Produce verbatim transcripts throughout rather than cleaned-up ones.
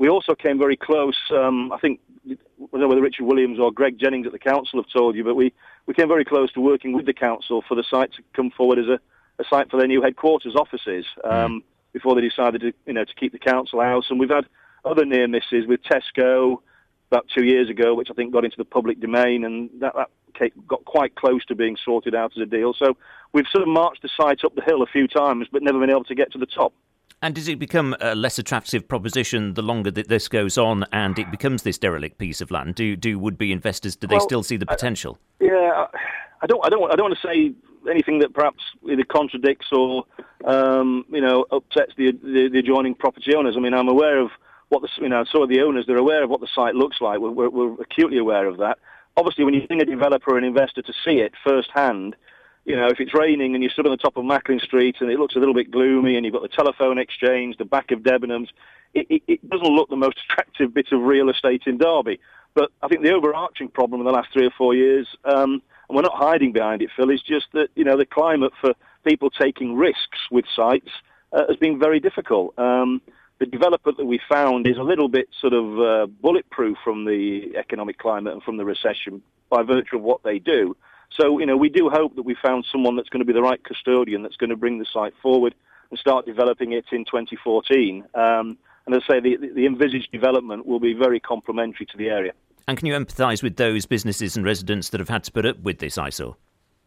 we also came very close. Um, I think, I don't know whether Richard Williams or Greg Jennings at the council have told you, but we, we came very close to working with the council for the site to come forward as a, a site for their new headquarters offices um, mm. before they decided to, you know, to keep the council house. And we've had other near misses with Tesco about two years ago, which I think got into the public domain, and that, that got quite close to being sorted out as a deal. So we've sort of marched the site up the hill a few times, but never been able to get to the top. And does it become a less attractive proposition the longer that this goes on and it becomes this derelict piece of land? Do do would-be investors, do they well, still see the potential? I, yeah, I don't, I don't, I don't want to say anything that perhaps either contradicts or um, you know upsets the, the the adjoining property owners. I mean, I'm aware of what the you know, so are the owners. They're aware of what the site looks like. We're, we're, we're acutely aware of that. Obviously, when you bring a developer or an investor to see it firsthand, you know, if it's raining and you're stood on the top of Macklin Street and it looks a little bit gloomy and you've got the telephone exchange, the back of Debenhams, it, it, it doesn't look the most attractive bit of real estate in Derby. But I think the overarching problem in the last three or four years, um, and we're not hiding behind it, Phil, is just that, you know, the climate for people taking risks with sites uh, has been very difficult. Um, the developer that we found is a little bit sort of uh, bulletproof from the economic climate and from the recession by virtue of what they do. So, you know, we do hope that we found someone that's going to be the right custodian that's going to bring the site forward and start developing it in twenty fourteen. Um, and as I say, the, the envisaged development will be very complementary to the area. And can you empathise with those businesses and residents that have had to put up with this eyesore?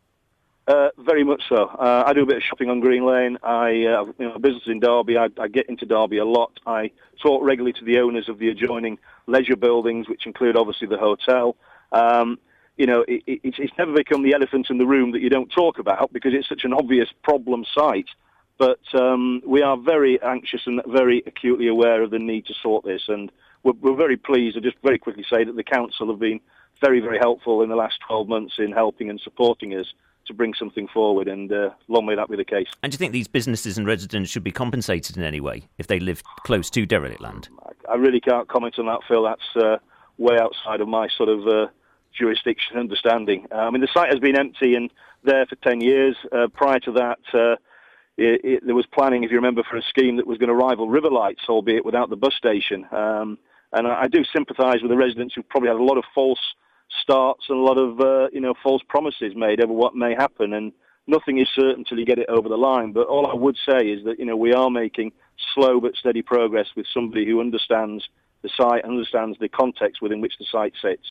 Uh, very much so. Uh, I do a bit of shopping on Green Lane. I uh, you know, business in Derby. I, I get into Derby a lot. I talk regularly to the owners of the adjoining leisure buildings, which include obviously the hotel. Um, you know, it, it, it's never become the elephant in the room that you don't talk about because it's such an obvious problem site. But um, we are very anxious and very acutely aware of the need to sort this. And we're, we're very pleased. I'll just very quickly say that the council have been very, very helpful in the last twelve months in helping and supporting us to bring something forward, and uh, long may that be the case. And do you think these businesses and residents should be compensated in any way if they live close to derelict land? I really can't comment on that, Phil. That's uh, way outside of my sort of uh, jurisdiction and understanding. Uh, I mean, the site has been empty and there for ten years. Uh, prior to that, uh, it, it, there was planning, if you remember, for a scheme that was going to rival Riverlights, albeit without the bus station. Um, and I, I do sympathise with the residents who probably had a lot of false starts and a lot of uh, you know false promises made over what may happen, and nothing is certain until you get it over the line. But all I would say is that you know we are making slow but steady progress with somebody who understands the site, understands the context within which the site sits.